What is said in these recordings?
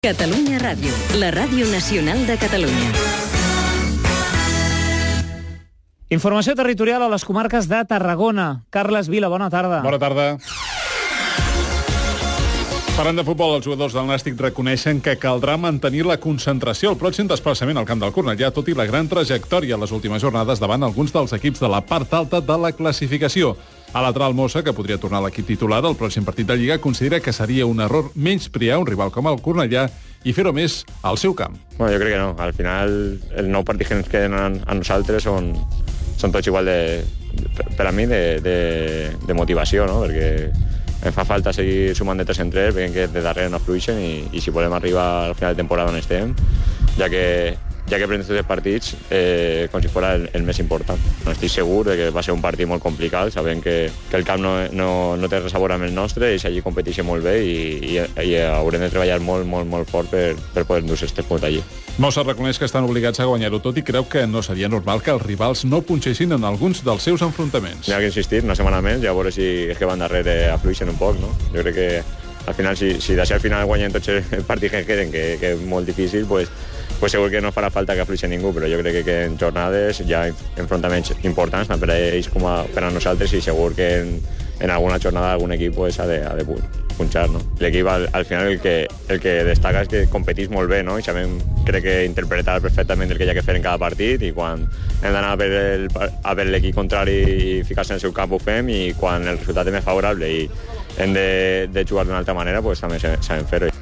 Catalunya Ràdio, la ràdio nacional de Catalunya. Informació territorial a les comarques de Tarragona. Carles Vila, bona tarda. Bona tarda. Parlant de futbol, els jugadors del Nàstic reconeixen que caldrà mantenir la concentració al pròxim desplaçament al camp del Cornellà, tot i la gran trajectòria a les últimes jornades davant alguns dels equips de la part alta de la classificació. A lateral Mossa, que podria tornar a l'equip titular al pròxim partit de Lliga, considera que seria un error menysprear un rival com el Cornellà i fer-ho més al seu camp. Bueno, jo crec que no. Al final, els 9 partits que ens queden a nosaltres són tots igual per a mi de motivació, no? Perquè em fa falta seguir sumant de 3 en 3, veient que de darrere no fluixen i si volem arribar al final de temporada on estem, ja que prendre tots els partits com si fos el més important. Estic segur que va ser un partit molt complicat, sabent que el camp no té res a veure amb el nostre i allí competeixen molt bé i haurem de treballar molt fort per poder endur este punt allí. Mossa reconeix que estan obligats a guanyar-ho tot i creu que no seria normal que els rivals no punxessin en alguns dels seus enfrontaments. N'hi ha que insistir una setmana més i a veure si és que van darrere afluixen un poc, no? Jo crec que al final, si d'ací al final guanyen tots els partits que queden, que és molt difícil, pues segur que no farà falta que afluixi ningú, però jo crec que en jornades hi ha enfrontaments importants, tant per a ells com per a nosaltres, i segur que en alguna jornada algun equip pues, ha de punxar, no? L'equip al final el que destaca és que competís molt bé, no? I sabem, crec que interpretar perfectament el que hi ha que fer en cada partit, i quan hem d'anar a veure l'equip contrari i ficar-se en el seu camp ho fem, i quan el resultat és més favorable i hem de jugar d'una altra manera, pues també sabem fer-ho.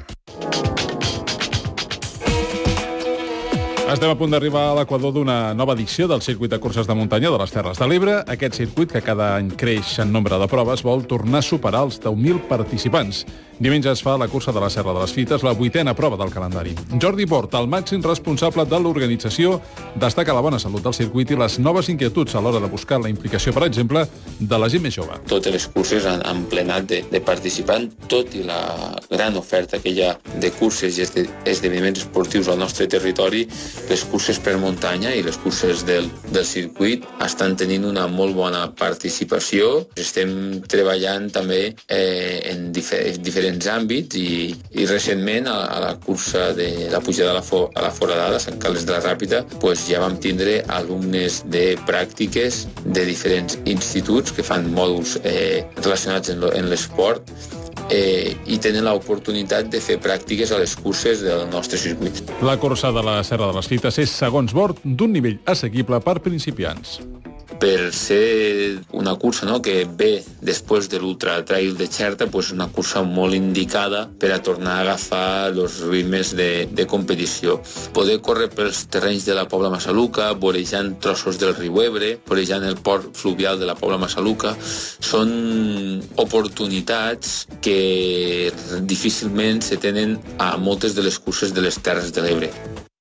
Estem a punt d'arribar a l'equador d'una nova edició del circuit de curses de muntanya de les Terres de l'Ebre. Aquest circuit, que cada any creix en nombre de proves, vol tornar a superar els 10.000 participants. Diumenge es fa la cursa de la Serra de les Fites, la 8a prova del calendari. Jordi Bort, el màxim responsable de l'organització, destaca la bona salut del circuit i les noves inquietuds a l'hora de buscar la implicació, per exemple, de la gent més jove. Totes les curses han plenat de participants, tot i la gran oferta que hi ha de curses i esdeveniments esportius al nostre territori. Les curses per muntanya i les curses del circuit estan tenint una molt bona participació. Estem treballant també en diferents àmbits i recentment a la cursa de la pujada a la Foradada, a Sant Carles de la Ràpita, pues ja vam tindre alumnes de pràctiques de diferents instituts que fan mòduls relacionats en l'esport i tenen l'oportunitat de fer pràctiques a les curses del nostre circuit. La cursa de la Serra de les Fites és, segons Bort, d'un nivell assequible per principiants. Per ser una cursa que ve després de l'Ultra Trail de Xerta, pues una cursa molt indicada per a tornar a agafar els ritmes de competició. Poder córrer pels terrenys de la Pobla Massaluca, vorejant trossos del riu Ebre, vorejant el port fluvial de la Pobla Massaluca, són oportunitats que difícilment se tenen a moltes de les curses de les Terres de l'Ebre.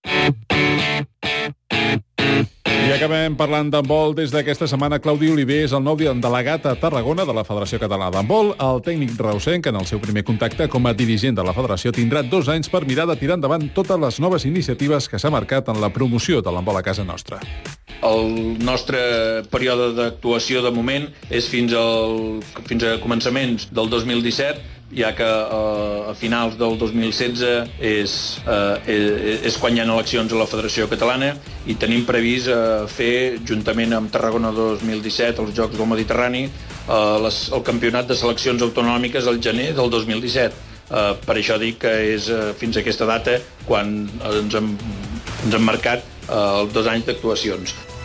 I acabem parlant d'handbol. Des d'aquesta setmana, Claudi Oliver és el nou delegat a Tarragona de la Federació Catalana d'Handbol. El tècnic reusenc, en el seu primer contacte com a dirigent de la federació, tindrà 2 anys per mirar de tirar endavant totes les noves iniciatives que s'ha marcat en la promoció de l'handbol a casa nostra. El nostre període d'actuació de moment és fins a començaments del 2017, ja que a finals del 2016 és quan hi ha eleccions a la Federació Catalana, i tenim previst fer, juntament amb Tarragona 2017, els Jocs del Mediterrani, el campionat de seleccions autonòmiques al gener del 2017. Per això dic que és fins a aquesta data quan ens hem marcat els 2 anys d'actuacions.